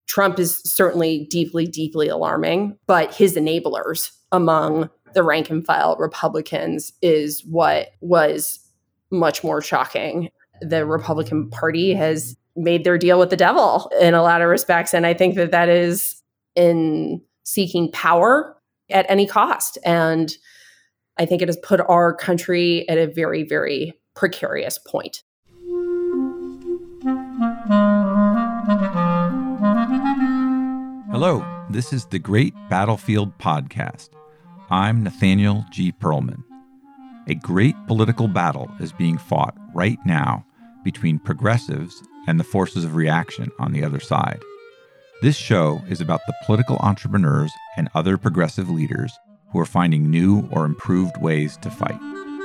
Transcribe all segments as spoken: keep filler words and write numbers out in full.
Trump is certainly deeply, deeply alarming, but his enablers among the rank and file Republicans is what was much more shocking. The Republican Party has made their deal with the devil in a lot of respects. And I think that that is in seeking power at any cost. And I think it has put our country at a very, very precarious point. Hello, this is the Great Battlefield Podcast. I'm Nathaniel G. Pearlman. A great political battle is being fought right now between progressives and the forces of reaction on the other side. This show is about the political entrepreneurs and other progressive leaders who are finding new or improved ways to fight.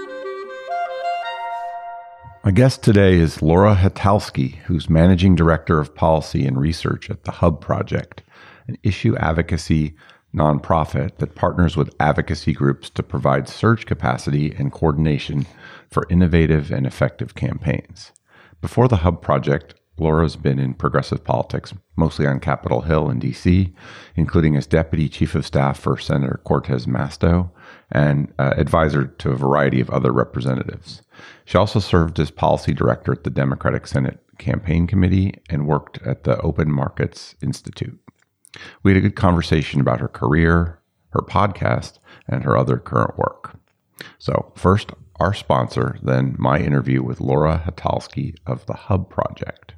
My guest today is Laura Hatalski, who's Managing Director of Policy and Research at the Hub Project, an issue advocacy nonprofit that partners with advocacy groups to provide surge capacity and coordination for innovative and effective campaigns. Before the Hub Project, Laura's been in progressive politics, mostly on Capitol Hill in D C, including as Deputy Chief of Staff for Senator Cortez Masto and uh, advisor to a variety of other representatives. She also served as Policy Director at the Democratic Senate Campaign Committee and worked at the Open Markets Institute. We had a good conversation about her career, her podcast, and her other current work. So first, our sponsor, then my interview with Laura Hatalski of the Hub Project.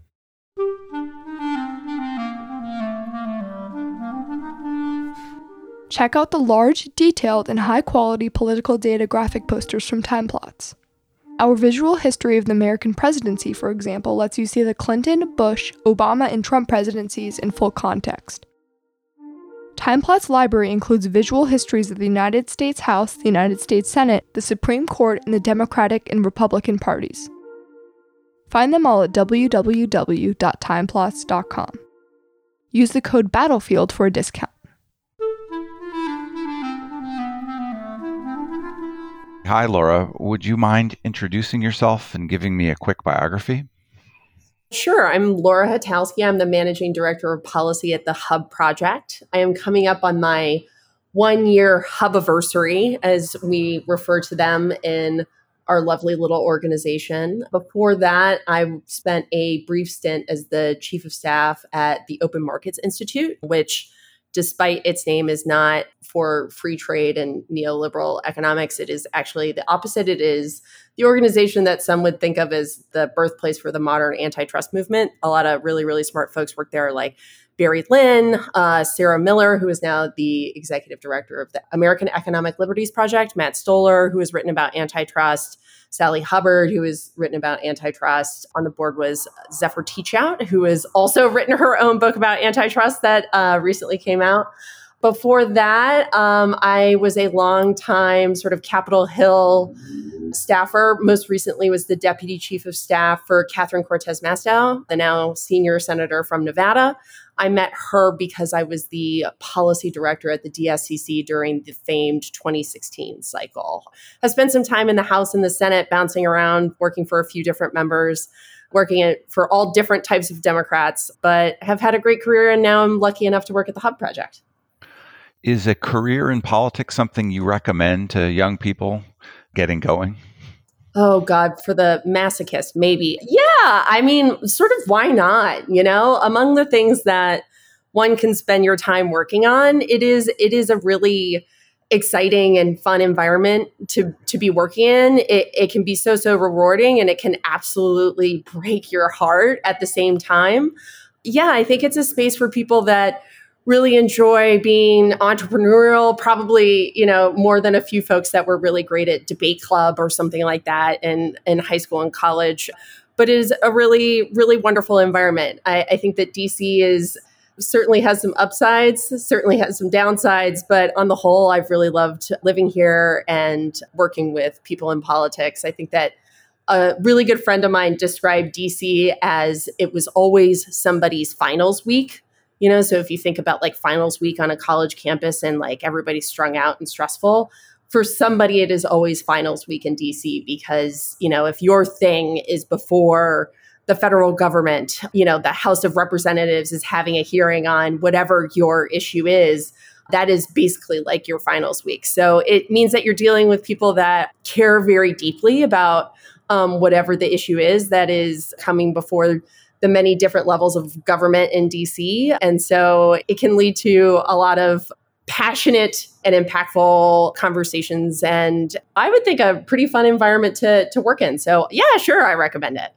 Check out the large, detailed, and high-quality political data graphic posters from TimePlots. Our visual history of the American presidency, for example, lets you see the Clinton, Bush, Obama, and Trump presidencies in full context. TimePlots library includes visual histories of the United States House, the United States Senate, the Supreme Court, and the Democratic and Republican parties. Find them all at w w w dot timeplots dot com. Use the code BATTLEFIELD for a discount. Hi, Laura. Would you mind introducing yourself and giving me a quick biography? Sure. I'm Laura Hatalski. I'm the Managing Director of Policy at the Hub Project. I am coming up on my one-year Hubiversary, as we refer to them in our lovely little organization. Before that, I spent a brief stint as the Chief of Staff at the Open Markets Institute, which, despite its name, is not for free trade and neoliberal economics. It is actually the opposite. It is the organization that some would think of as the birthplace for the modern antitrust movement. A lot of really, really smart folks work there, like Barry Lynn, uh, Sarah Miller, who is now the executive director of the American Economic Liberties Project, Matt Stoller, who has written about antitrust, Sally Hubbard, who has written about antitrust. On the board was Zephyr Teachout, who has also written her own book about antitrust that uh, recently came out. Before that, um, I was a long time sort of Capitol Hill staffer. Most recently was the Deputy Chief of Staff for Catherine Cortez Masto, the now senior senator from Nevada. I met her because I was the policy director at the D S C C during the famed twenty sixteen cycle. I spent some time in the House and the Senate, bouncing around, working for a few different members, working at, for all different types of Democrats, but have had a great career, and now I'm lucky enough to work at the Hub Project. Is a career in politics something you recommend to young people getting going? Oh, God, for the masochist, maybe. Yeah, I mean, sort of why not? You know, among the things that one can spend your time working on, it is it is a really exciting and fun environment to to be working in. It, it can be so, so rewarding, and it can absolutely break your heart at the same time. Yeah, I think it's a space for people that really enjoy being entrepreneurial, probably, you know, more than a few folks that were really great at debate club or something like that in, in high school and college. But it is a really, really wonderful environment. I, I think that D C is certainly has some upsides, certainly has some downsides, but on the whole, I've really loved living here and working with people in politics. I think that a really good friend of mine described D C as it was always somebody's finals week. You know, so if you think about like finals week on a college campus and like everybody's strung out and stressful, for somebody, it is always finals week in D C because, you know, if your thing is before the federal government, you know, the House of Representatives is having a hearing on whatever your issue is, that is basically like your finals week. So it means that you're dealing with people that care very deeply about um, whatever the issue is that is coming before the many different levels of government in D C. And so it can lead to a lot of passionate and impactful conversations. And I would think a pretty fun environment to, to work in. So yeah, sure, I recommend it.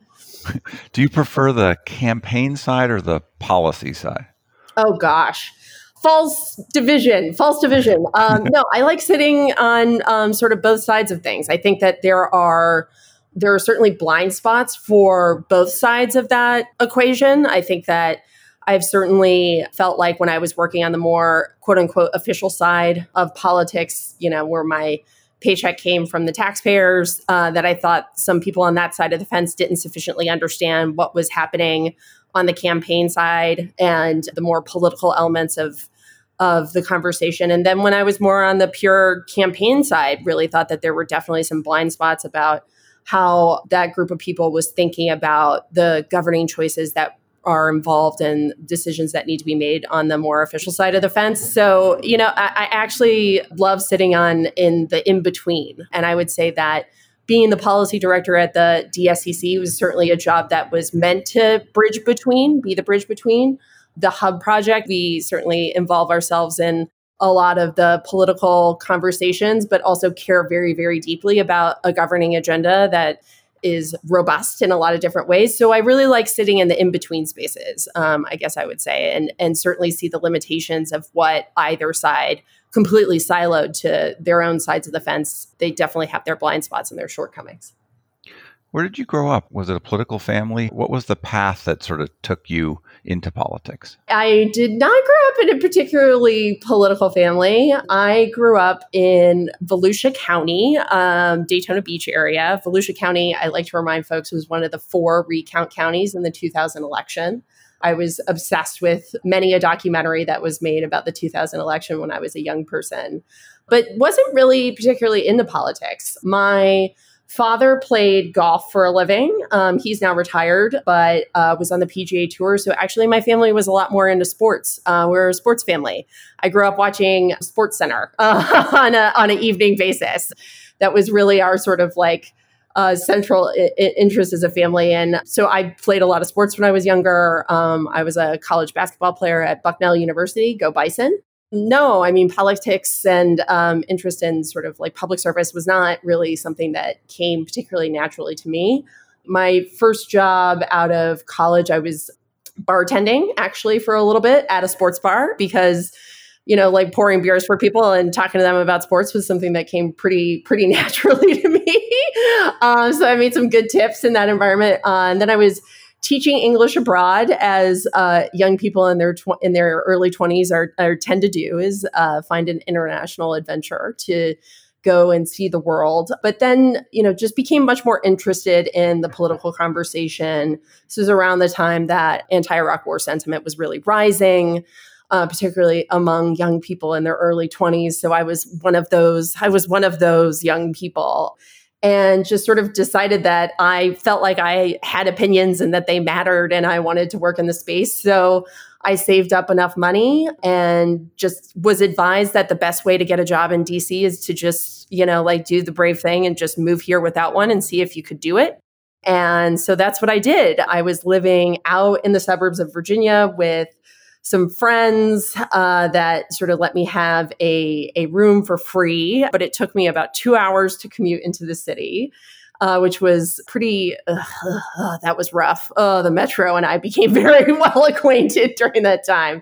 Do you prefer the campaign side or the policy side? Oh, gosh. False division, false division. Um, no, I like sitting on um, sort of both sides of things. I think that there are there are certainly blind spots for both sides of that equation. I think that I've certainly felt like when I was working on the more quote unquote official side of politics, you know, where my paycheck came from the taxpayers, uh, that I thought some people on that side of the fence didn't sufficiently understand what was happening on the campaign side and the more political elements of of the conversation. And then when I was more on the pure campaign side, really thought that there were definitely some blind spots about how that group of people was thinking about the governing choices that are involved in decisions that need to be made on the more official side of the fence. So, you know, I, I actually love sitting on in the in-between. And I would say that being the policy director at the D S C C was certainly a job that was meant to bridge between, be the bridge between. The Hub project, we certainly involve ourselves in a lot of the political conversations, but also care very, very deeply about a governing agenda that is robust in a lot of different ways. So I really like sitting in the in-between spaces, um, I guess I would say, and, and certainly see the limitations of what either side, completely siloed to their own sides of the fence, they definitely have their blind spots and their shortcomings. Where did you grow up? Was it a political family? What was the path that sort of took you into politics? I did not grow up in a particularly political family. I grew up in Volusia County, um, Daytona Beach area. Volusia County, I like to remind folks, was one of the four recount counties in the two thousand election. I was obsessed with many a documentary that was made about the two thousand election when I was a young person, but wasn't really particularly into politics. My father played golf for a living. Um, he's now retired, but uh, was on the P G A Tour. So actually, my family was a lot more into sports. Uh, we're a sports family. I grew up watching SportsCenter uh, on a on an evening basis. That was really our sort of like uh, central I- I- interest as a family. And so I played a lot of sports when I was younger. Um, I was a college basketball player at Bucknell University. Go Bison. No, I mean, politics and um, interest in sort of like public service was not really something that came particularly naturally to me. My first job out of college, I was bartending actually for a little bit at a sports bar because, you know, like pouring beers for people and talking to them about sports was something that came pretty, pretty naturally to me. um, so I made some good tips in that environment. Uh, and then I was teaching English abroad, as uh, young people in their tw- in their early twenties are, are tend to do, is uh, find an international adventure to go and see the world. But then, you know, just became much more interested in the political conversation. This was around the time that anti-Iraq war sentiment was really rising, uh, particularly among young people in their early twenties. So I was one of those. I was one of those young people. And just sort of decided that I felt like I had opinions and that they mattered and I wanted to work in the space. So I saved up enough money and just was advised that the best way to get a job in D C is to just, you know, like do the brave thing and just move here without one and see if you could do it. And so that's what I did. I was living out in the suburbs of Virginia with some friends uh, that sort of let me have a, a room for free, but it took me about two hours to commute into the city, uh, which was pretty, uh, uh, that was rough. Oh, the metro and I became very well acquainted during that time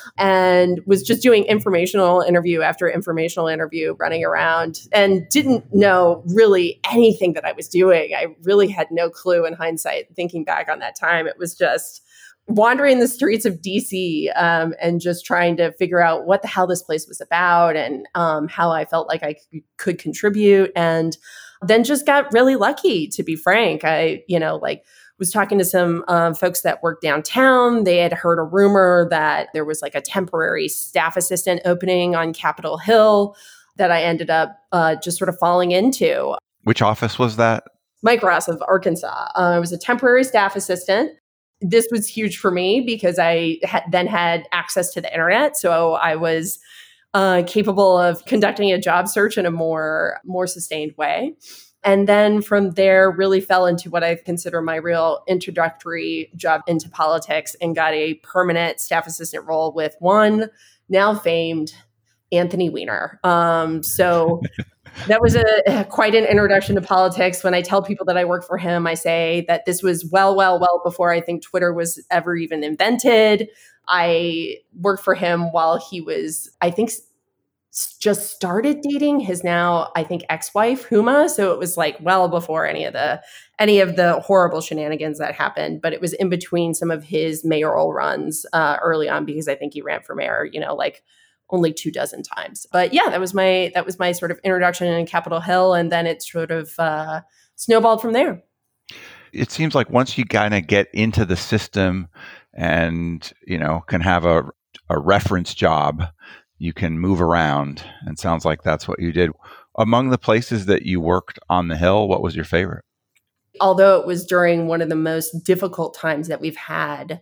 and was just doing informational interview after informational interview, running around and didn't know really anything that I was doing. I really had no clue in hindsight, thinking back on that time. It was just wandering the streets of D C um, and just trying to figure out what the hell this place was about and um, how I felt like I c- could contribute. And then just got really lucky, to be frank. I, you know, like was talking to some um, folks that worked downtown. They had heard a rumor that there was like a temporary staff assistant opening on Capitol Hill that I ended up uh, just sort of falling into. Which office was that? Mike Ross of Arkansas. Uh, I was a temporary staff assistant. This was huge for me because I ha- then had access to the internet. So I was uh, capable of conducting a job search in a more, more sustained way. And then from there, really fell into what I consider my real introductory job into politics and got a permanent staff assistant role with one now famed Anthony Weiner. Um, so that was a quite an introduction to politics. When I tell people that I work for him, I say that this was well, well, well before I think Twitter was ever even invented. I worked for him while he was, I think, just started dating his now, I think, ex-wife, Huma. So it was like well before any of the any of the horrible shenanigans that happened. But it was in between some of his mayoral runs uh, early on, because I think he ran for mayor, you know, like only two dozen times. But yeah, that was my that was my sort of introduction in Capitol Hill, and then it sort of uh, snowballed from there. It seems like once you kind of get into the system and, you know, can have a a reference job, you can move around, and sounds like that's what you did. Among the places that you worked on the Hill, what was your favorite? Although it was during one of the most difficult times that we've had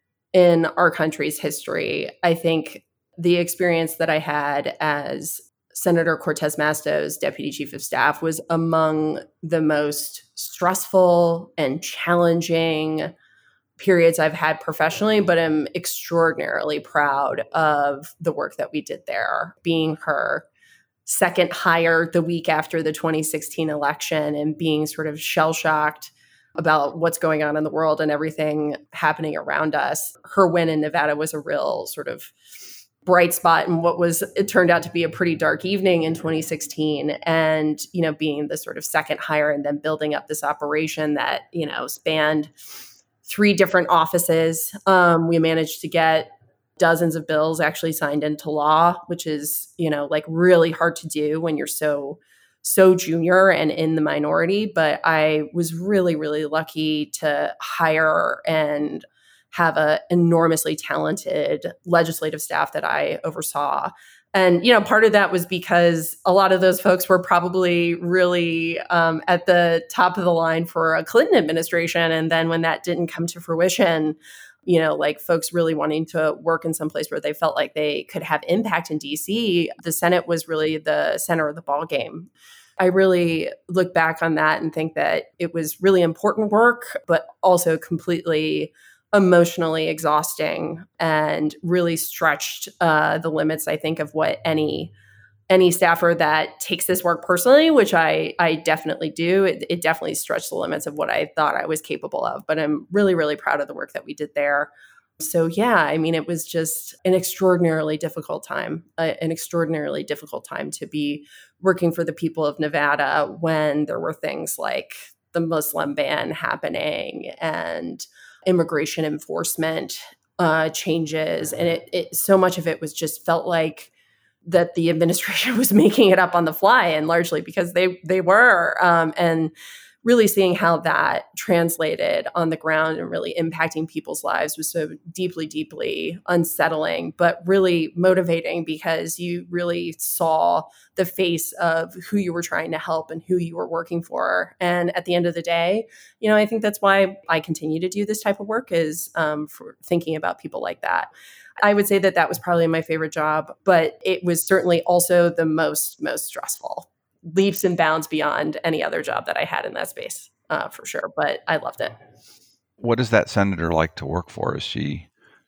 in our country's history, I think the experience that I had as Senator Cortez Masto's deputy chief of staff was among the most stressful and challenging periods I've had professionally, but I'm extraordinarily proud of the work that we did there. Being her second hire the week after the twenty sixteen election and being sort of shell-shocked about what's going on in the world and everything happening around us. Her win in Nevada was a real sort of bright spot in what was, it turned out to be a pretty dark evening in twenty sixteen. And, you know, being the sort of second hire and then building up this operation that, you know, spanned three different offices. Um, we managed to get dozens of bills actually signed into law, which is, you know, like really hard to do when you're so, so junior and in the minority. But I was really, really lucky to hire and have an enormously talented legislative staff that I oversaw. And, you know, part of that was because a lot of those folks were probably really um, at the top of the line for a Clinton administration. And then when that didn't come to fruition, you know, like folks really wanting to work in some place where they felt like they could have impact in D C, the Senate was really the center of the ballgame. I really look back on that and think that it was really important work, but also completely emotionally exhausting and really stretched uh, the limits, I think, of what any any staffer that takes this work personally, which I I definitely do, it, it definitely stretched the limits of what I thought I was capable of. But I'm really, really proud of the work that we did there. So yeah, I mean, it was just an extraordinarily difficult time, uh, an extraordinarily difficult time to be working for the people of Nevada when there were things like the Muslim ban happening and immigration enforcement uh, changes. And it, it so much of it was just felt like that the administration was making it up on the fly, and largely because they they were. Um, and really seeing how that translated on the ground and really impacting people's lives was so deeply, deeply unsettling, but really motivating, because you really saw the face of who you were trying to help and who you were working for. And at the end of the day, you know, I think that's why I continue to do this type of work, is um, for thinking about people like that. I would say that that was probably my favorite job, but it was certainly also the most, most stressful. Leaps and bounds beyond any other job that I had in that space, uh, for sure. But I loved it. What is that senator like to work for? Is she,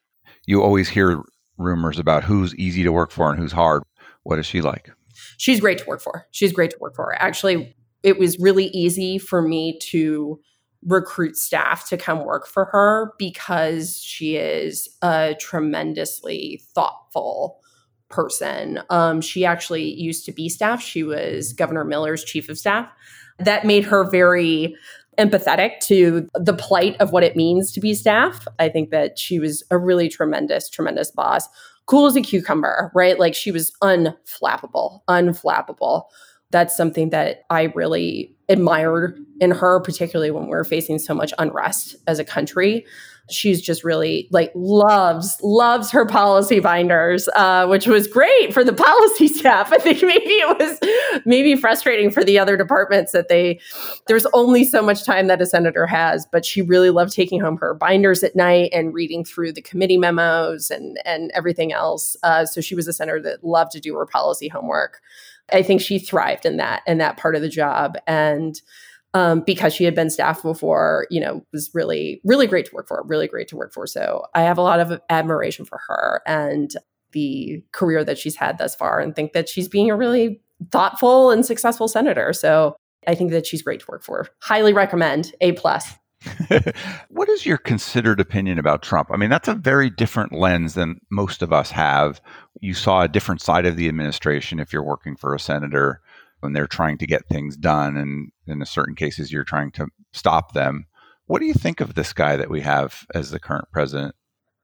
you always hear rumors about who's easy to work for and who's hard. What is she like? She's great to work for. She's great to work for. Actually, it was really easy for me to recruit staff to come work for her because she is a tremendously thoughtful person. Um, she actually used to be staff. She was Governor Miller's chief of staff. That made her very empathetic to the plight of what it means to be staff. I think that she was a really tremendous, tremendous boss. Cool as a cucumber, right? Like she was unflappable, unflappable. That's something that I really admired in her, particularly when we're facing so much unrest as a country. She's just really like loves, loves her policy binders, uh, which was great for the policy staff. I think maybe it was maybe frustrating for the other departments that they, there's only so much time that a senator has, but she really loved taking home her binders at night and reading through the committee memos and, and everything else. Uh, so she was a senator that loved to do her policy homework. I think she thrived in that, in that part of the job. And Um, because she had been staff before, you know, was really, really great to work for, really great to work for. So I have a lot of admiration for her and the career that she's had thus far, and think that she's being a really thoughtful and successful senator. So I think that she's great to work for. Highly recommend. A plus. What is your considered opinion about Trump? I mean, that's a very different lens than most of us have. You saw a different side of the administration if you're working for a senator, when they're trying to get things done, and in certain cases, you're trying to stop them. What do you think of this guy that we have as the current president?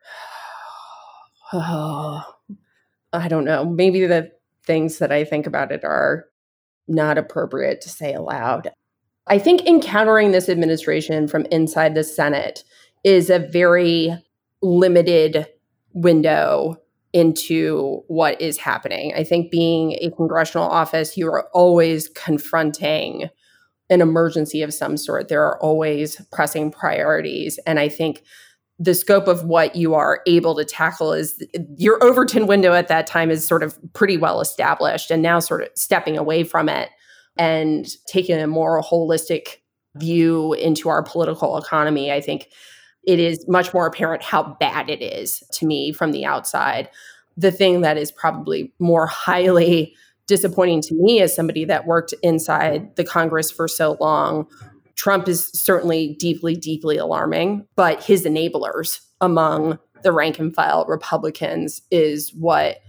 Oh, I don't know. Maybe the things that I think about it are not appropriate to say aloud. I think encountering this administration from inside the Senate is a very limited window into what is happening. I think being a congressional office, you are always confronting an emergency of some sort. There are always pressing priorities. And I think the scope of what you are able to tackle is your Overton window at that time is sort of pretty well established, and now sort of stepping away from it and taking a more holistic view into our political economy. I think it is much more apparent how bad it is to me from the outside. The thing that is probably more highly disappointing to me as somebody that worked inside the Congress for so long, Trump is certainly deeply, deeply alarming, but his enablers among the rank and file Republicans is what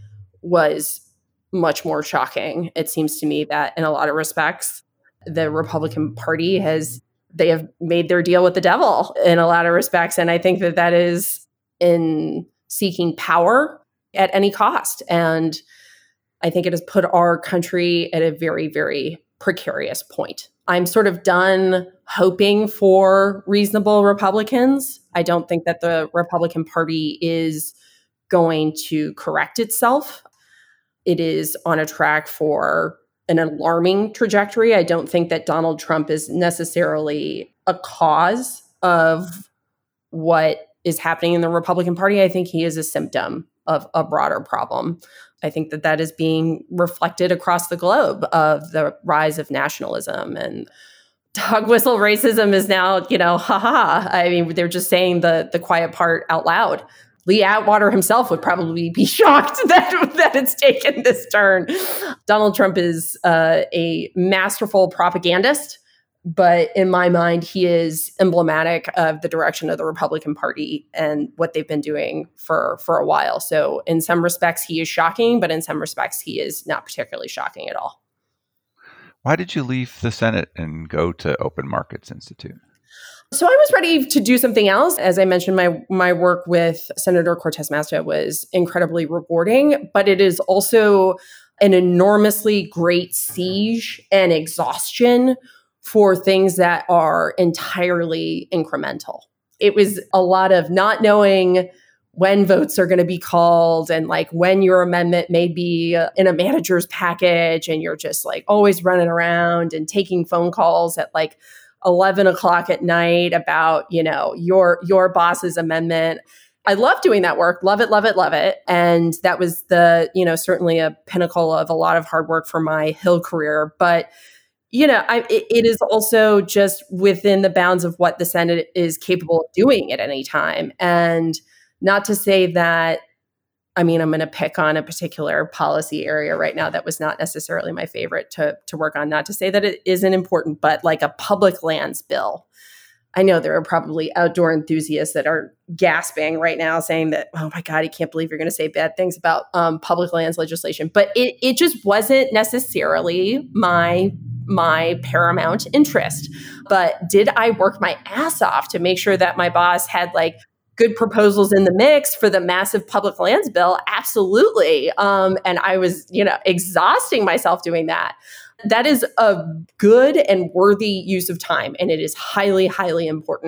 was much more shocking. It seems to me that in a lot of respects, the Republican Party has they have made their deal with the devil in a lot of respects. And I think that that is in seeking power at any cost. And I think it has put our country at a very, very precarious point. I'm sort of done hoping for reasonable Republicans. I don't think that the Republican Party is going to correct itself. It is on a track for an alarming trajectory. I don't think that Donald Trump is necessarily a cause of what is happening in the Republican Party. I think he is a symptom of a broader problem. I think that that is being reflected across the globe of the rise of nationalism, and dog whistle racism is now, you know, haha. I mean, they're just saying the the quiet part out loud. Lee Atwater himself would probably be shocked that, that it's taken this turn. Donald Trump is uh, a masterful propagandist, but in my mind, he is emblematic of the direction of the Republican Party and what they've been doing for, for a while. So in some respects, he is shocking, but in some respects, he is not particularly shocking at all. Why did you leave the Senate and go to Open Markets Institute? So I was ready to do something else. As I mentioned, my my work with Senator Cortez Masto was incredibly rewarding, but it is also an enormously great siege and exhaustion for things that are entirely incremental. It was a lot of not knowing when votes are going to be called and like when your amendment may be in a manager's package, and you're just like always running around and taking phone calls at like eleven o'clock at night about, you know, your your boss's amendment. I love doing that work. Love it, love it, love it. And that was the, you know, certainly a pinnacle of a lot of hard work for my Hill career. But, you know, I, it, it is also just within the bounds of what the Senate is capable of doing at any time. And not to say that, I mean, I'm going to pick on a particular policy area right now that was not necessarily my favorite to, to work on. Not to say that it isn't important, but like a public lands bill. I know there are probably outdoor enthusiasts that are gasping right now saying that, oh my God, I can't believe you're going to say bad things about um, public lands legislation. But it it just wasn't necessarily my my paramount interest. But did I work my ass off to make sure that my boss had like good proposals in the mix for the massive public lands bill? Absolutely. Um, and I was, you know, exhausting myself doing that. That is a good and worthy use of time. And it is highly, highly important.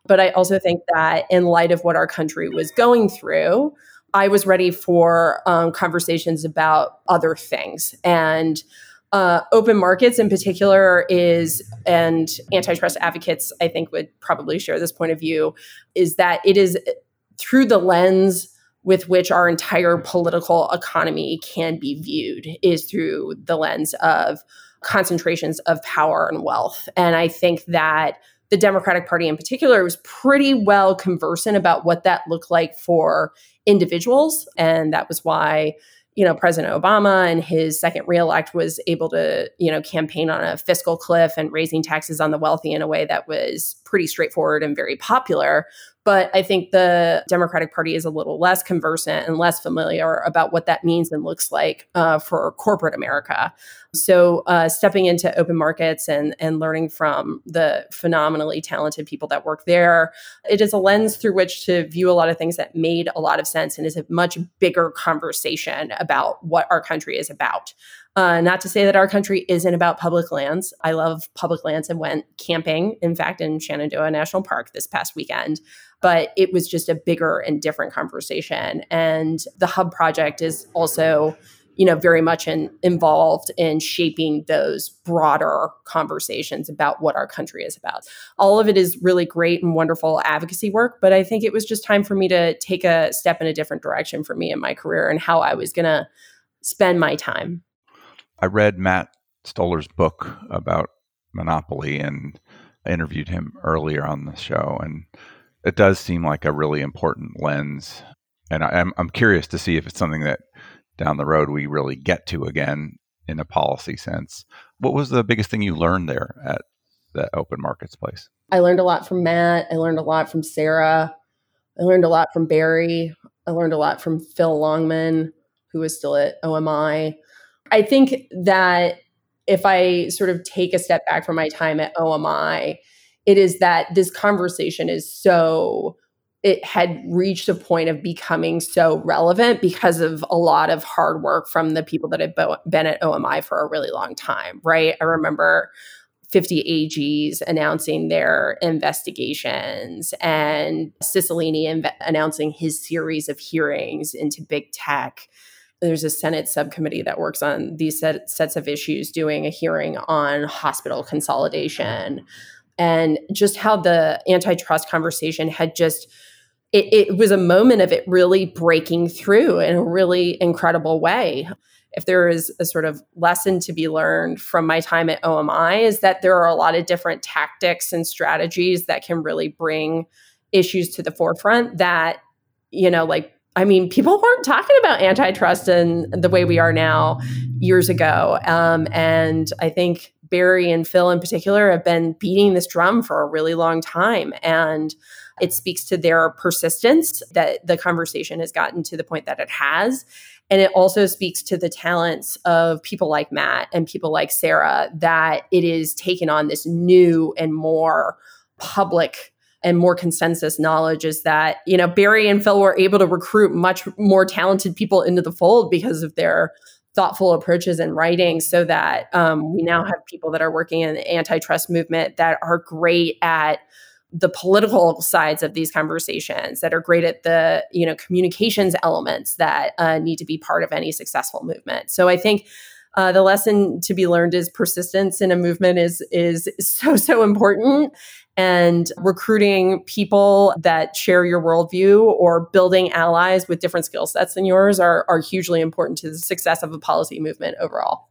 But I also think that in light of what our country was going through, I was ready for um, conversations about other things. And uh, open markets in particular is, and antitrust advocates, I think, would probably share this point of view, is that it is through the lens with which our entire political economy can be viewed, is through the lens of concentrations of power and wealth. And I think that the Democratic Party in particular was pretty well conversant about what that looked like for individuals. And that was why, you know, President Obama in his second reelect was able to, you know, campaign on a fiscal cliff and raising taxes on the wealthy in a way that was pretty straightforward and very popular. But I think the Democratic Party is a little less conversant and less familiar about what that means and looks like uh, for corporate America. So uh, stepping into open markets and, and learning from the phenomenally talented people that work there, it is a lens through which to view a lot of things that made a lot of sense and is a much bigger conversation about what our country is about. Uh, not to say that our country isn't about public lands. I love public lands and went camping, in fact, in Shenandoah National Park this past weekend. But it was just a bigger and different conversation. And the Hub Project is also, you know, very much in, involved in shaping those broader conversations about what our country is about. All of it is really great and wonderful advocacy work, but I think it was just time for me to take a step in a different direction for me in my career and how I was going to spend my time. I read Matt Stoller's book about monopoly and I interviewed him earlier on the show, and it does seem like a really important lens. And I, I'm I'm curious to see if it's something that down the road we really get to again in a policy sense. What was the biggest thing you learned there at the open markets place? I learned a lot from Matt. I learned a lot from Sarah. I learned a lot from Barry. I learned a lot from Phil Longman, who is still at O M I. I think that if I sort of take a step back from my time at O M I, it is that this conversation is so, it had reached a point of becoming so relevant because of a lot of hard work from the people that had been at O M I for a really long time, right? I remember fifty A Gs announcing their investigations and Cicilline inv- announcing his series of hearings into big tech. There's a Senate subcommittee that works on these set, sets of issues doing a hearing on hospital consolidation. And just how the antitrust conversation had just, it, it was a moment of it really breaking through in a really incredible way. If there is a sort of lesson to be learned from my time at O M I, is that there are a lot of different tactics and strategies that can really bring issues to the forefront that, you know, like, I mean, people weren't talking about antitrust in the way we are now years ago. Um, and I think Barry and Phil in particular have been beating this drum for a really long time. And it speaks to their persistence that the conversation has gotten to the point that it has. And it also speaks to the talents of people like Matt and people like Sarah, that it is taken on this new and more public and more consensus knowledge, is that, you know, Barry and Phil were able to recruit much more talented people into the fold because of their thoughtful approaches in writing, so that um, we now have people that are working in the antitrust movement that are great at the political sides of these conversations, that are great at the, you know, communications elements that uh, need to be part of any successful movement. So I think uh, the lesson to be learned is persistence in a movement is is so, so important. And recruiting people that share your worldview or building allies with different skill sets than yours are, are hugely important to the success of a policy movement overall.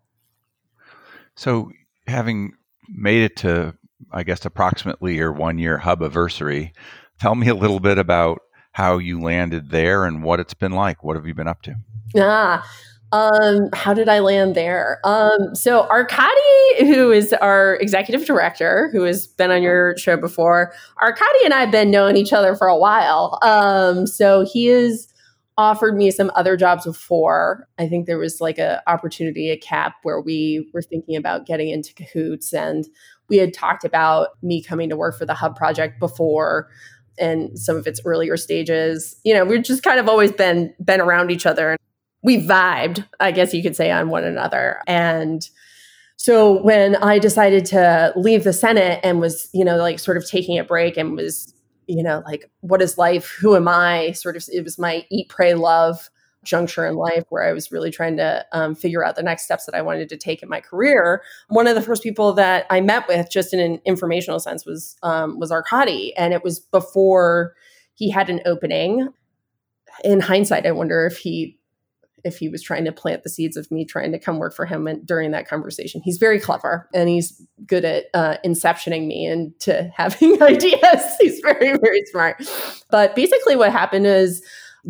So having made it to, I guess, approximately your one-year hub anniversary, tell me a little bit about how you landed there and what it's been like. What have you been up to? Ah, Um, how did I land there? Um, so Arkady, who is our executive director, who has been on your show before, Arkady and I have been knowing each other for a while. Um, so he has offered me some other jobs before. I think there was like an opportunity at C A P where we were thinking about getting into cahoots, and we had talked about me coming to work for the Hub Project before and some of its earlier stages. You know, we've just kind of always been been around each other. We vibed, I guess you could say, on one another. And so when I decided to leave the Senate and was, you know, like sort of taking a break and was, you know, like, what is life? Who am I? Sort of, it was my eat, pray, love juncture in life where I was really trying to um, figure out the next steps that I wanted to take in my career. One of the first people that I met with, just in an informational sense, was um, was Arkady, and it was before he had an opening. In hindsight, I wonder if he if he was trying to plant the seeds of me trying to come work for him and, during that conversation. He's very clever, and he's good at uh, inceptioning me into having ideas. He's very, very smart. But basically what happened is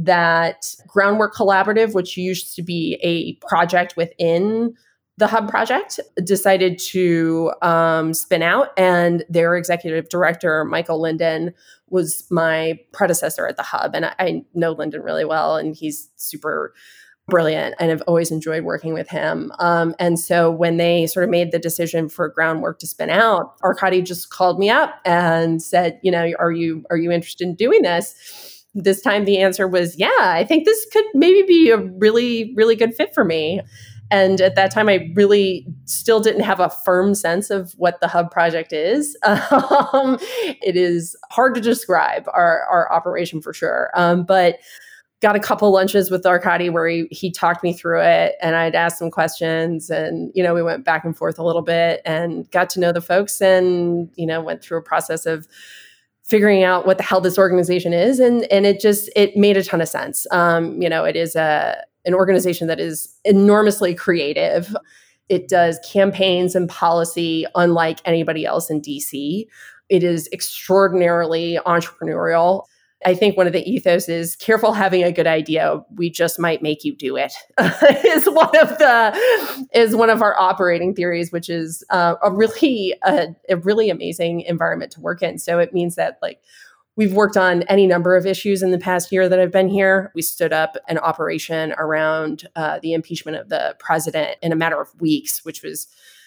that Groundwork Collaborative, which used to be a project within the Hub project, decided to um, spin out, and their executive director, Michael Linden, was my predecessor at the Hub. And I, I know Linden really well, and he's super brilliant, and I've always enjoyed working with him. Um, and so when they sort of made the decision for Groundwork to spin out, Arkady just called me up and said, you know, are you are you interested in doing this? This time the answer was, yeah, I think this could maybe be a really, really good fit for me. And at that time, I really still didn't have a firm sense of what the Hub project is. Um, it is hard to describe our, our operation for sure. Um, but got a couple lunches with Arkady where he, he talked me through it, and I'd asked some questions, and, you know, we went back and forth a little bit and got to know the folks, and, you know, went through a process of figuring out what the hell this organization is. And, and it just, it made a ton of sense. Um, you know, it is a, an organization that is enormously creative. It does campaigns and policy unlike anybody else in D C. It is extraordinarily entrepreneurial. I think one of the ethos is careful having a good idea. We just might make you do it. is one of the is one of our operating theories, which is uh, a really a, a really amazing environment to work in. So it means that, like, we've worked on any number of issues in the past year that I've been here. We stood up an operation around uh, the impeachment of the president in a matter of weeks, which was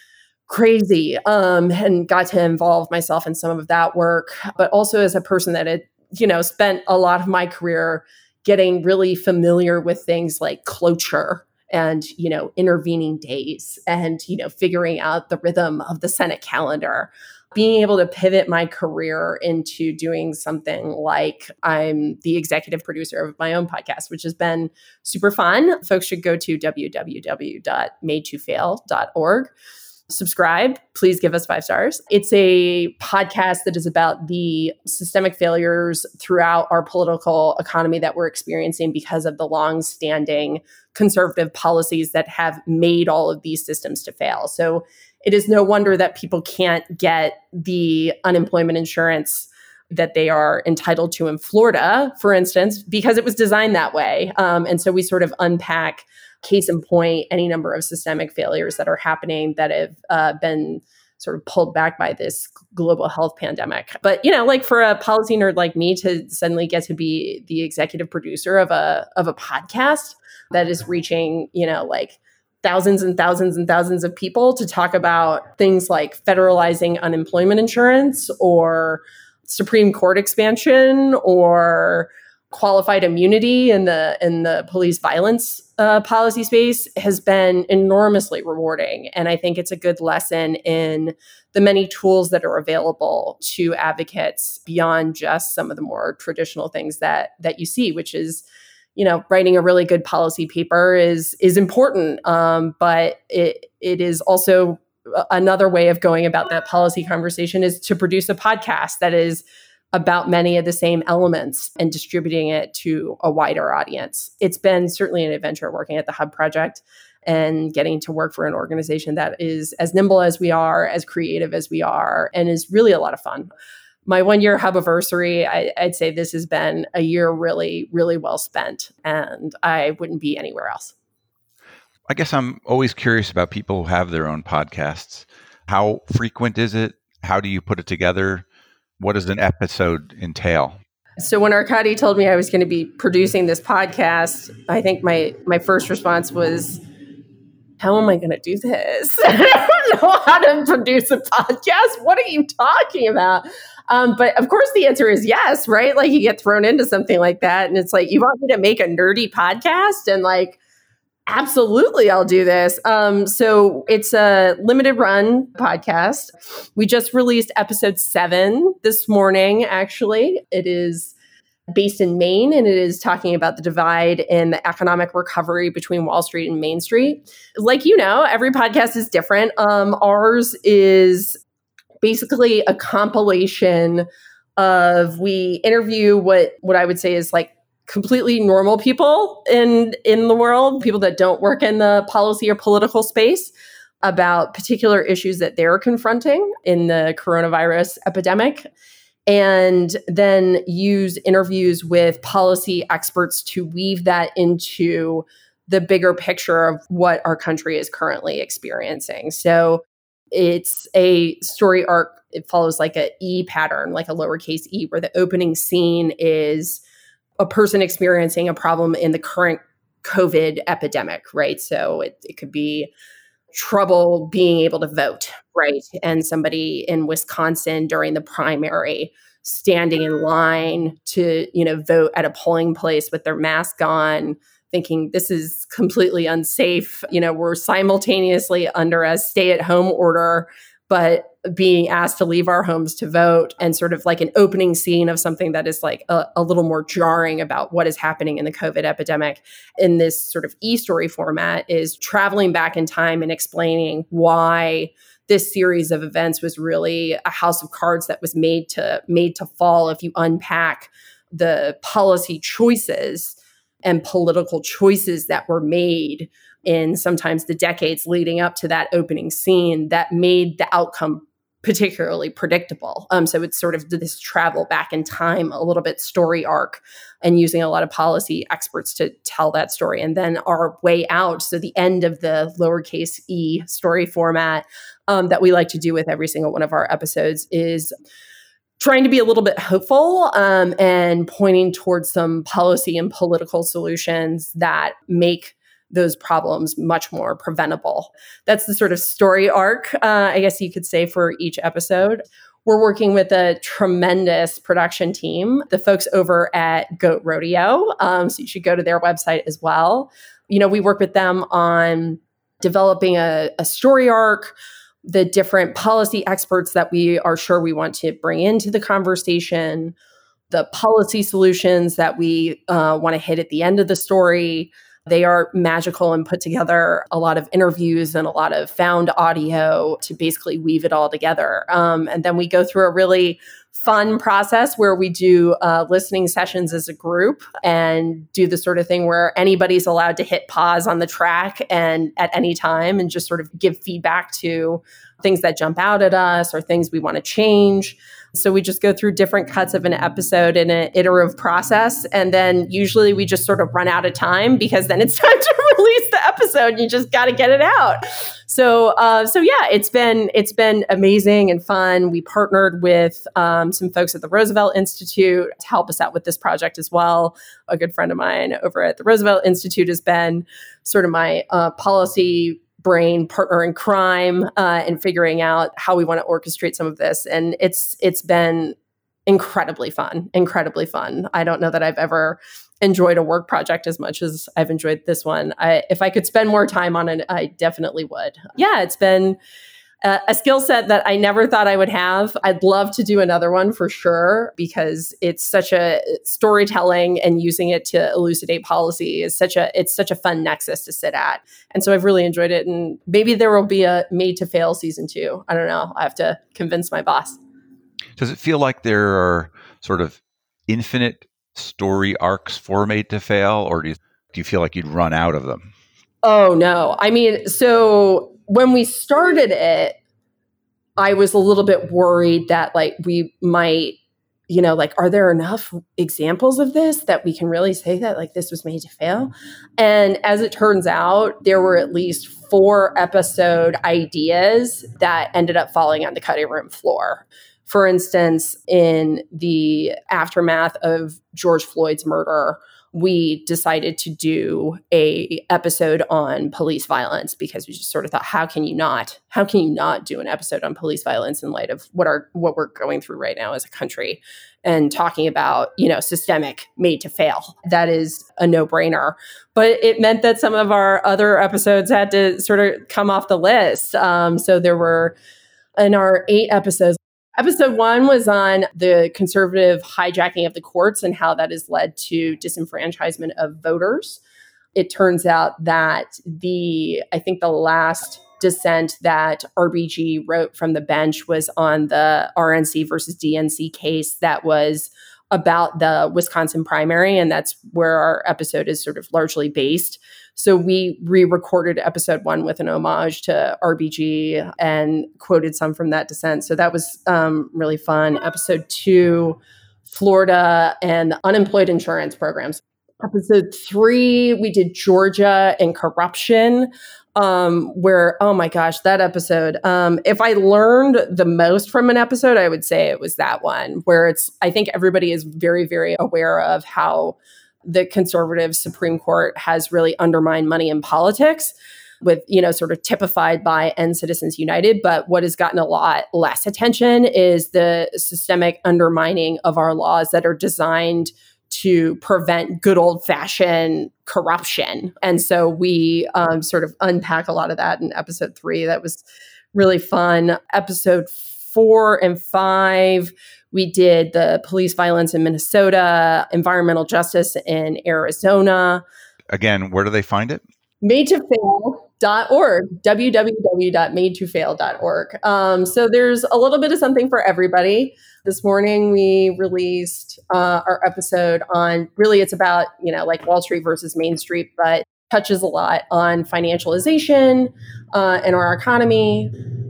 crazy, um, and got to involve myself in some of that work. But also as a person that had, you know, spent a lot of my career getting really familiar with things like cloture and, you know, intervening days and, you know, figuring out the rhythm of the Senate calendar, being able to pivot my career into doing something like I'm the executive producer of my own podcast, which has been super fun. Folks should go to w w w dot made to fail dot org. Subscribe, please give us five stars. It's a podcast that is about the systemic failures throughout our political economy that we're experiencing because of the long-standing conservative policies that have made all of these systems to fail. So it is no wonder that people can't get the unemployment insurance that they are entitled to in Florida, for instance, because it was designed that way. Um, and so we sort of unpack, case in point, any number of systemic failures that are happening that have uh, been sort of pulled back by this global health pandemic. But, you know, like for a policy nerd like me to suddenly get to be the executive producer of a of a podcast that is reaching, you know, like thousands and thousands and thousands of people to talk about things like federalizing unemployment insurance or Supreme Court expansion or qualified immunity in the in the police violence uh, policy space has been enormously rewarding. And I think it's a good lesson in the many tools that are available to advocates beyond just some of the more traditional things that that you see, which is, you know, writing a really good policy paper is is important, um, but it it is also another way of going about that policy conversation is to produce a podcast that is about many of the same elements and distributing it to a wider audience. It's been certainly an adventure working at the Hub Project and getting to work for an organization that is as nimble as we are, as creative as we are, and is really a lot of fun. My one-year Hub-iversary, I, I'd say this has been a year really, really well spent, and I wouldn't be anywhere else. I guess I'm always curious about people who have their own podcasts. How frequent is it? How do you put it together? What does an episode entail? So when Arkady told me I was going to be producing this podcast, I think my my first response was, how am I going to do this? I don't know how to produce a podcast. What are you talking about? Um, but of course the answer is yes, right? Like you get thrown into something like that and it's like, you want me to make a nerdy podcast? And like, Absolutely, I'll do this. Um, so it's a limited run podcast. We just released episode seven this morning, actually. It is based in Maine, and it is talking about the divide in the economic recovery between Wall Street and Main Street. Like, you know, every podcast is different. Um, ours is basically a compilation of, we interview what what I would say is like completely normal people in in the world, people that don't work in the policy or political space, about particular issues that they're confronting in the coronavirus epidemic, and then use interviews with policy experts to weave that into the bigger picture of what our country is currently experiencing. So it's a story arc. It follows like a E pattern, like a lowercase e, where the opening scene is a person experiencing a problem in the current COVID epidemic, right? So it, it could be trouble being able to vote, right? And somebody in Wisconsin during the primary standing in line to, you know, vote at a polling place with their mask on, thinking this is completely unsafe. You know, we're simultaneously under a stay-at-home order, but being asked to leave our homes to vote, and sort of like an opening scene of something that is like a, a little more jarring about what is happening in the COVID epidemic in this sort of e-story format, is traveling back in time and explaining why this series of events was really a house of cards that was made to made to fall if you unpack the policy choices and political choices that were made in sometimes the decades leading up to that opening scene that made the outcome particularly predictable. Um, so it's sort of this travel back in time, a little bit story arc, and using a lot of policy experts to tell that story. And then our way out, so the end of the lowercase e story format um, that we like to do with every single one of our episodes, is trying to be a little bit hopeful um, and pointing towards some policy and political solutions that make those problems much more preventable. That's the sort of story arc, uh, I guess you could say, for each episode. We're working with a tremendous production team, the folks over at Goat Rodeo. Um, so you should go to their website as well. You know, we work with them on developing a, a story arc, the different policy experts that we are sure we want to bring into the conversation, the policy solutions that we uh, want to hit at the end of the story. They are magical and put together a lot of interviews and a lot of found audio to basically weave it all together. Um, and then we go through a really fun process where we do uh, listening sessions as a group and do the sort of thing where anybody's allowed to hit pause on the track and at any time and just sort of give feedback to things that jump out at us or things we want to change. So we just go through different cuts of an episode in an iterative process. And then usually we just sort of run out of time because then it's time to release the episode and you just got to get it out. So, uh, so yeah, it's been, it's been amazing and fun. We partnered with um, some folks at the Roosevelt Institute to help us out with this project as well. A good friend of mine over at the Roosevelt Institute has been sort of my uh, policy brain partner in crime uh, and figuring out how we want to orchestrate some of this. And it's it's been incredibly fun, incredibly fun. I don't know that I've ever enjoyed a work project as much as I've enjoyed this one. I, if I could spend more time on it, I definitely would. Yeah, it's been a, a skill set that I never thought I would have. I'd love to do another one for sure, because it's such a storytelling and using it to elucidate policy is such a, it's such a fun nexus to sit at. And so I've really enjoyed it. And maybe there will be a made to fail season two. I don't know. I have to convince my boss. Does it feel like there are sort of infinite story arcs for Made to Fail, or do you, do you feel like you'd run out of them? Oh, no. I mean, so when we started it, I was a little bit worried that like we might, you know, like, are there enough examples of this that we can really say that like this was made to fail? And as it turns out, there were at least four episode ideas that ended up falling on the cutting room floor. For instance, in the aftermath of George Floyd's murder, we decided to do a episode on police violence because we just sort of thought, how can you not, how can you not do an episode on police violence in light of what our, what we're going through right now as a country, and talking about, you know, systemic made to fail. That is a no-brainer. But it meant that some of our other episodes had to sort of come off the list. Um, so there were, in our eight episodes, episode one was on the conservative hijacking of the courts and how that has led to disenfranchisement of voters. It turns out that the, I think the last dissent that R B G wrote from the bench was on the R N C versus D N C case that was about the Wisconsin primary. And that's where our episode is sort of largely based. So we re-recorded episode one with an homage to R B G and quoted some from that dissent. So that was um, really fun. Episode two, Florida and unemployed insurance programs. Episode three, we did Georgia and corruption, um, where, oh my gosh, that episode. Um, if I learned the most from an episode, I would say it was that one, where it's, I think everybody is very, very aware of how the conservative Supreme Court has really undermined money in politics with, you know, sort of typified by End Citizens United. But what has gotten a lot less attention is the systemic undermining of our laws that are designed to prevent good old fashioned corruption. And so we um, sort of unpack a lot of that in episode three. That was really fun. Episode four and five, we did the police violence in Minnesota, environmental justice in Arizona. Again, where do they find it? made to fail dot org, w w w dot made to fail dot org. Um, so there's a little bit of something for everybody. This morning, we released uh, our episode on, really it's about, you know, like Wall Street versus Main Street, but touches a lot on financialization uh, in our economy.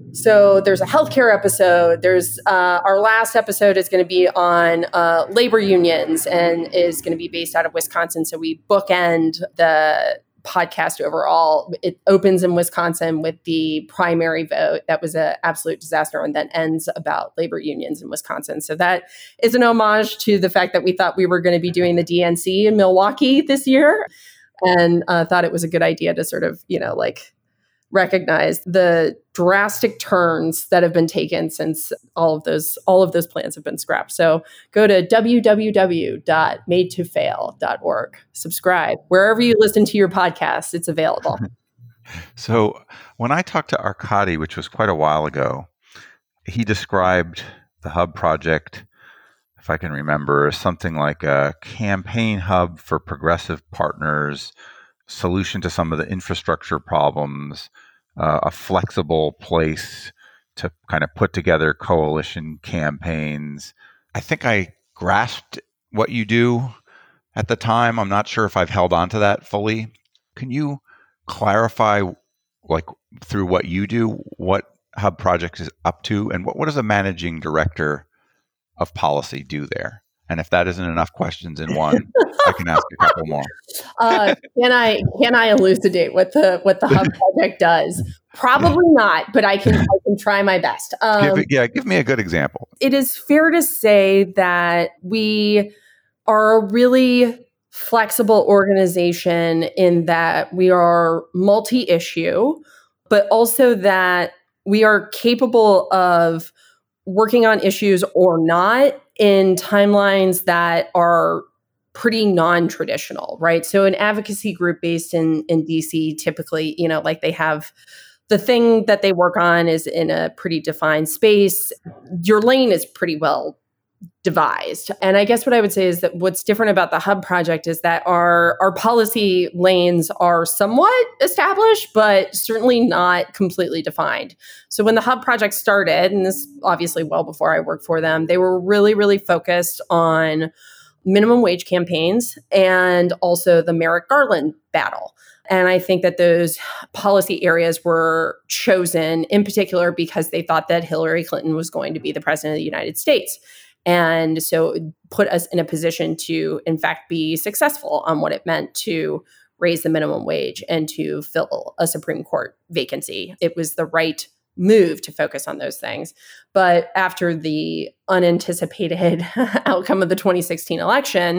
So there's a healthcare episode. There's uh, our last episode is going to be on uh, labor unions and is going to be based out of Wisconsin. So we bookend the podcast overall. It opens in Wisconsin with the primary vote. That was an absolute disaster, and then ends about labor unions in Wisconsin. So that is an homage to the fact that we thought we were going to be doing the D N C in Milwaukee this year, and uh, thought it was a good idea to sort of, you know, like recognize the drastic turns that have been taken since all of those all of those plans have been scrapped. So go to w w w dot made to fail dot org. Subscribe wherever you listen to your podcast. It's available. So when I talked to Arkady, which was quite a while ago, he described the Hub project, if I can remember, as something like a campaign hub for progressive partners, solution to some of the infrastructure problems, uh, a flexible place to kind of put together coalition campaigns. I think I grasped what you do at the time. I'm not sure if I've held on to that fully. Can you clarify, like through what you do, what Hub Project is up to, and what, what does a managing director of policy do there? And if that isn't enough questions in one, I can ask a couple more. uh, can I can I elucidate what the what the Hub Project does? Probably not, but I can I can try my best. Um, give it, yeah, give me a good example. It is fair to say that we are a really flexible organization in that we are multi-issue, but also that we are capable of working on issues or not in timelines that are pretty non-traditional, right? So an advocacy group based in, in D C, typically, you know, like they have the thing that they work on is in a pretty defined space. Your lane is pretty well devised. And I guess what I would say is that what's different about the Hub Project is that our, our policy lanes are somewhat established, but certainly not completely defined. So when the Hub Project started, and this obviously well before I worked for them, they were really, really focused on minimum wage campaigns and also the Merrick Garland battle. And I think that those policy areas were chosen in particular because they thought that Hillary Clinton was going to be the president of the United States. And so it put us in a position to, in fact, be successful on what it meant to raise the minimum wage and to fill a Supreme Court vacancy. It was the right move to focus on those things. But after the unanticipated outcome of the twenty sixteen election,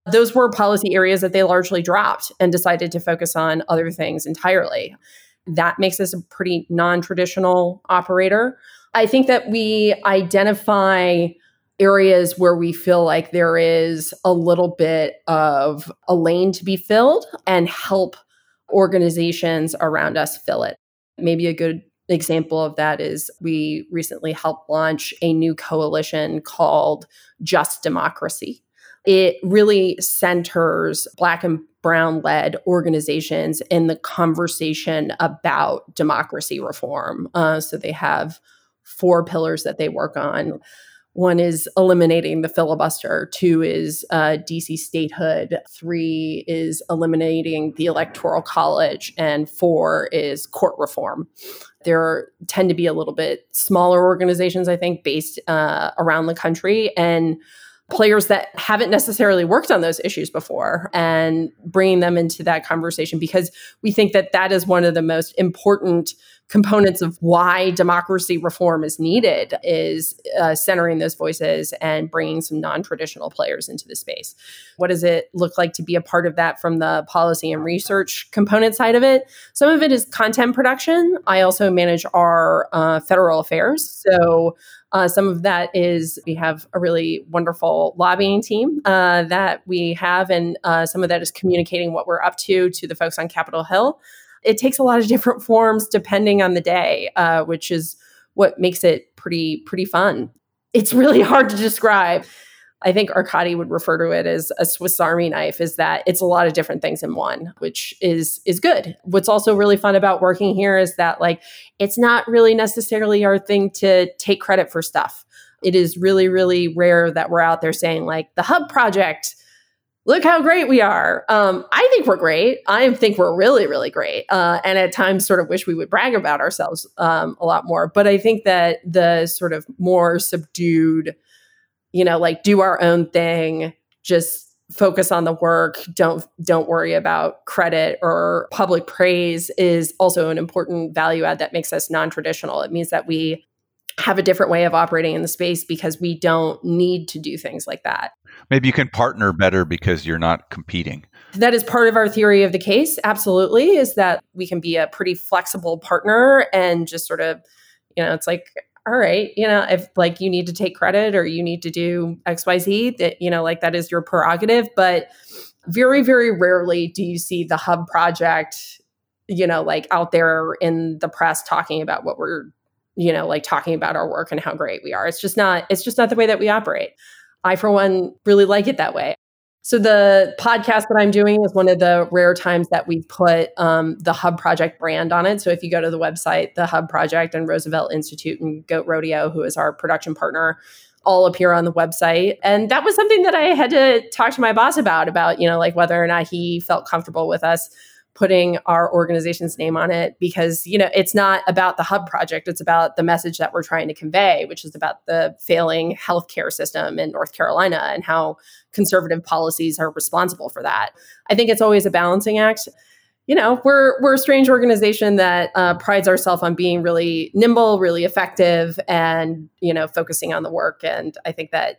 Those were policy areas that they largely dropped and decided to focus on other things entirely. That makes us a pretty non-traditional operator. I think that we identify areas where we feel like there is a little bit of a lane to be filled and help organizations around us fill it. Maybe a good example of that is we recently helped launch a new coalition called Just Democracy. It really centers Black and Brown-led organizations in the conversation about democracy reform. Uh, so they have four pillars that they work on. One is eliminating the filibuster. Two is uh, D C statehood. Three is eliminating the Electoral College. And four is court reform. There tend to be a little bit smaller organizations, I think, based uh, around the country, and players that haven't necessarily worked on those issues before, and bringing them into that conversation, because we think that that is one of the most important components of why democracy reform is needed, is uh, centering those voices and bringing some non-traditional players into the space. What does it look like to be a part of that from the policy and research component side of it? Some of it is content production. I also manage our uh, federal affairs. So Uh, some of that is we have a really wonderful lobbying team uh, that we have, and uh, some of that is communicating what we're up to to the folks on Capitol Hill. It takes a lot of different forms depending on the day, uh, which is what makes it pretty pretty fun. It's really hard to describe. I think Arkady would refer to it as a Swiss Army knife, is that it's a lot of different things in one, which is is good. What's also really fun about working here is that, like, it's not really necessarily our thing to take credit for stuff. It is really, really rare that we're out there saying, like, the Hub Project, look how great we are. Um, I think we're great. I think we're really, really great. Uh, and at times sort of wish we would brag about ourselves um, a lot more. But I think that the sort of more subdued, you know, like, do our own thing, just focus on the work, don't don't worry about credit or public praise, is also an important value add that makes us non-traditional. It means that we have a different way of operating in the space because we don't need to do things like that. Maybe you can partner better because you're not competing. That is part of our theory of the case, absolutely, is that we can be a pretty flexible partner and just sort of, you know, it's like, all right, you know, if, like, you need to take credit or you need to do X Y Z, that, you know, like, that is your prerogative. But very, very rarely do you see the Hub Project, you know, like, out there in the press talking about what we're, you know, like, talking about our work and how great we are. It's just not, it's just not the way that we operate. I, for one, really like it that way. So the podcast that I'm doing is one of the rare times that we've put um, the Hub Project brand on it. So if you go to the website, the Hub Project and Roosevelt Institute and Goat Rodeo, who is our production partner, all appear on the website. And that was something that I had to talk to my boss about, about, you know, like, whether or not he felt comfortable with us putting our organization's name on it, because, you know, it's not about the Hub Project. It's about the message that we're trying to convey, which is about the failing healthcare system in North Carolina and how conservative policies are responsible for that. I think it's always a balancing act. You know, we're we're a strange organization that uh, prides ourselves on being really nimble, really effective, and, you know, focusing on the work. And I think that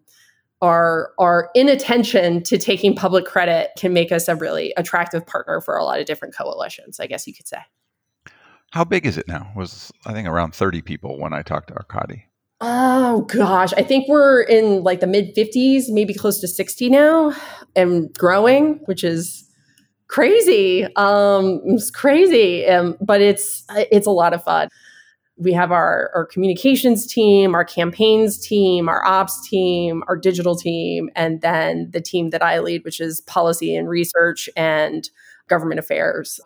our our inattention to taking public credit can make us a really attractive partner for a lot of different coalitions, I guess you could say. How big is it now? It was, I think, around thirty people when I talked to Arkady. Oh, gosh. I think we're in, like, the mid fifties, maybe close to sixty now, and growing, which is crazy. Um, it's crazy, um, but it's it's a lot of fun. We have our, our communications team, our campaigns team, our ops team, our digital team, and then the team that I lead, which is policy and research and government affairs.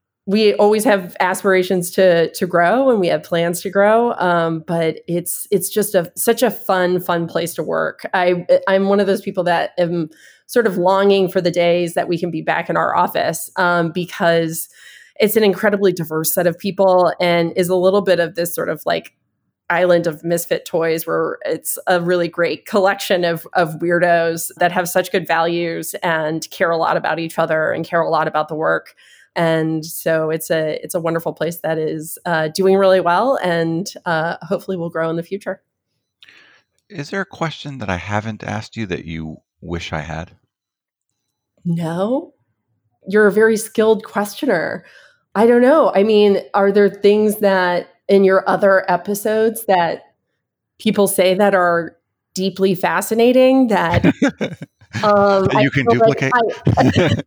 We always have aspirations to to grow, and we have plans to grow. Um, but it's it's just a such a fun, fun place to work. I I'm one of those people that am sort of longing for the days that we can be back in our office, um, because it's an incredibly diverse set of people and is a little bit of this sort of, like, island of misfit toys, where it's a really great collection of of weirdos that have such good values and care a lot about each other and care a lot about the work. And so it's a it's a wonderful place that is uh, doing really well, and uh, hopefully will grow in the future. Is there a question that I haven't asked you that you wish I had? No. You're a very skilled questioner. I don't know. I mean, are there things that in your other episodes that people say that are deeply fascinating that um, you can duplicate? Like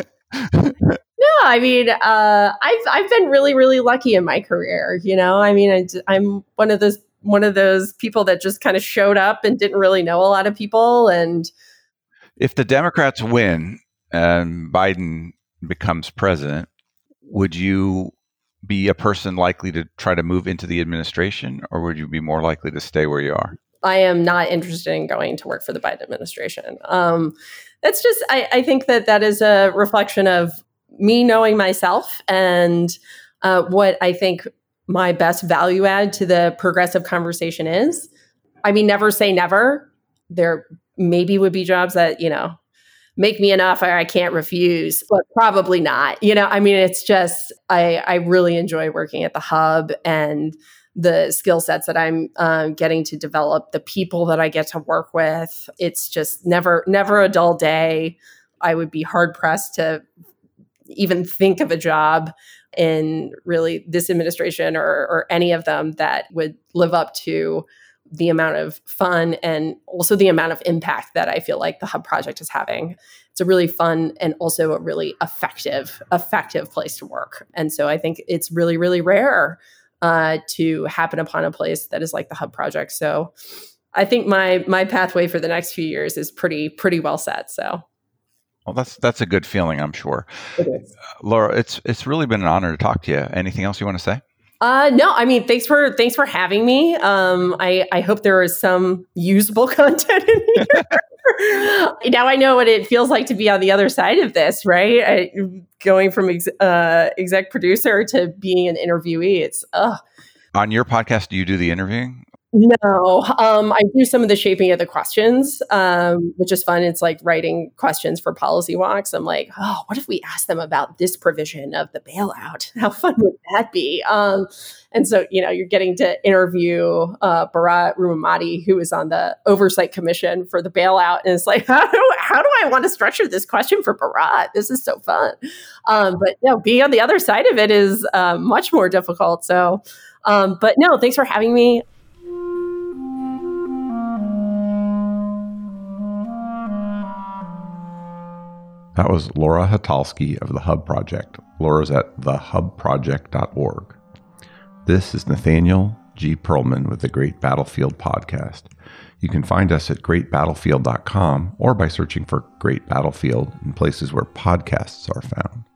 I, no, I mean, uh, I've I've been really, really lucky in my career. You know, I mean, I, I'm one of those one of those people that just kind of showed up and didn't really know a lot of people. And if the Democrats win and Biden becomes president, would you be a person likely to try to move into the administration, or would you be more likely to stay where you are? I am not interested in going to work for the Biden administration. Um, that's just, I, I think that that is a reflection of me knowing myself and uh, what I think my best value add to the progressive conversation is. I mean, never say never. There maybe would be jobs that, you know, make me an offer I can't refuse, but probably not. You know, I mean, it's just, I, I really enjoy working at the Hub and the skill sets that I'm um, getting to develop, the people that I get to work with. It's just never, never a dull day. I would be hard pressed to even think of a job in really this administration or, or any of them that would live up to the amount of fun and also the amount of impact that I feel like the Hub Project is having. It's a really fun and also a really effective, effective place to work. And so I think it's really, really rare uh, to happen upon a place that is like the Hub Project. So I think my my pathway for the next few years is pretty, pretty well set. So. Well, that's that's a good feeling, I'm sure. It is. Uh, Laura, it's it's really been an honor to talk to you. Anything else you want to say? Uh, no, I mean, thanks for thanks for having me. Um, I, I hope there is some usable content in here. Now I know what it feels like to be on the other side of this, right? I, going from ex, uh, exec producer to being an interviewee. It's uh. On your podcast, do you do the interviewing? No, um, I do some of the shaping of the questions, um, which is fun. It's like writing questions for policy walks. I'm like, oh, what if we ask them about this provision of the bailout? How fun would that be? Um, and so, you know, you're getting to interview uh, Bharat Rumamati, who is on the Oversight Commission for the bailout. And it's like, how do, how do I want to structure this question for Bharat? This is so fun. Um, but, you know, being on the other side of it is uh, much more difficult. So, um, but no, thanks for having me. That was Laura Hatalski of the Hub Project. Laura's at the hub project dot org. This is Nathaniel G. Perlman with the Great Battlefield Podcast. You can find us at great battlefield dot com or by searching for Great Battlefield in places where podcasts are found.